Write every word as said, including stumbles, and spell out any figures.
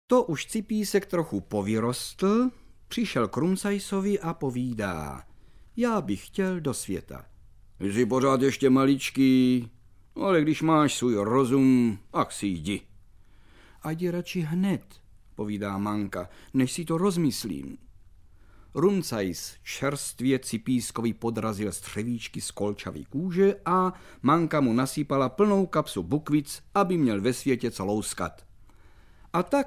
To už Cipísek trochu povyrostl, přišel k Rumcajsovi a povídá: já bych chtěl do světa. Jsi pořád ještě maličký, ale když máš svůj rozum, ach si jdi. A jdi radši hned, povídá Manka, než si to rozmyslím. Rumcajs čerstvě Cipískovi podrazil střevíčky z kolčavý kůže a Manka mu nasypala plnou kapsu bukvic, aby měl ve světě co louskat. A tak